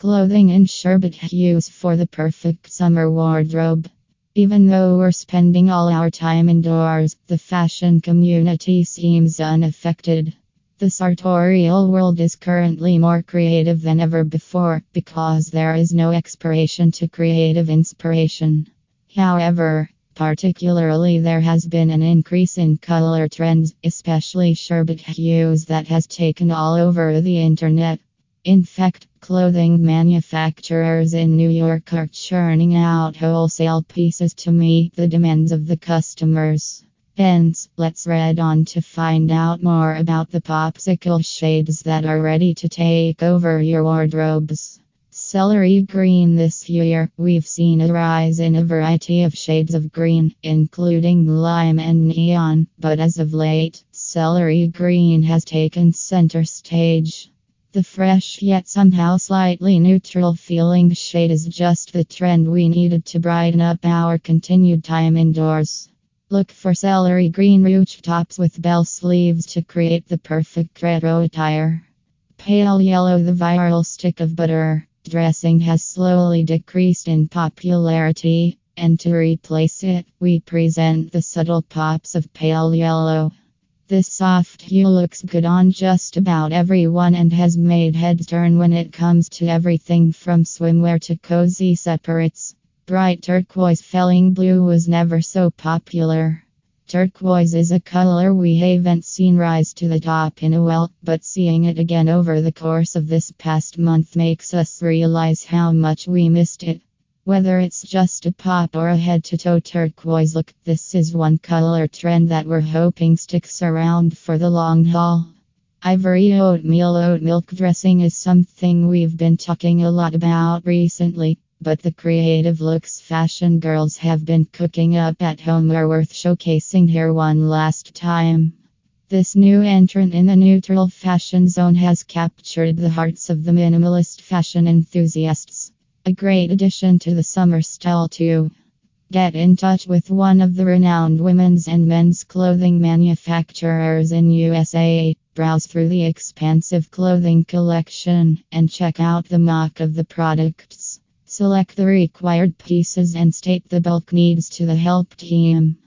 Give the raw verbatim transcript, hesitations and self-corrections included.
Clothing in sherbet hues for the perfect summer wardrobe. Even though we're spending all our time indoors, the fashion community seems unaffected. The sartorial world is currently more creative than ever before because there is no expiration to creative inspiration. However, particularly there has been an increase in color trends, especially sherbet hues, that has taken all over the internet. In fact, clothing manufacturers in New York are churning out wholesale pieces to meet the demands of the customers. Hence, let's read on to find out more about the popsicle shades that are ready to take over your wardrobes. Celery green. This year, we've seen a rise in a variety of shades of green, including lime and neon, but as of late, celery green has taken center stage. The fresh yet somehow slightly neutral feeling shade is just the trend we needed to brighten up our continued time indoors. Look for celery green ruche tops with bell sleeves to create the perfect retro attire. Pale yellow. The viral stick of butter dressing has slowly decreased in popularity, and to replace it, we present the subtle pops of pale yellow. This soft hue looks good on just about everyone and has made heads turn when it comes to everything from swimwear to cozy separates. Bright turquoise. Felling blue was never so popular. Turquoise is a color we haven't seen rise to the top in a while, but seeing it again over the course of this past month makes us realize how much we missed it. Whether it's just a pop or a head-to-toe turquoise look, this is one color trend that we're hoping sticks around for the long haul. Ivory oatmeal. Oat milk dressing is something we've been talking a lot about recently, but the creative looks fashion girls have been cooking up at home are worth showcasing here one last time. This new entrant in the neutral fashion zone has captured the hearts of the minimalist fashion enthusiasts. A great addition to the summer style too. Get in touch with one of the renowned women's and men's clothing manufacturers in U S A. Browse through the expansive clothing collection and check out the mock of the products. Select the required pieces and state the bulk needs to the help team.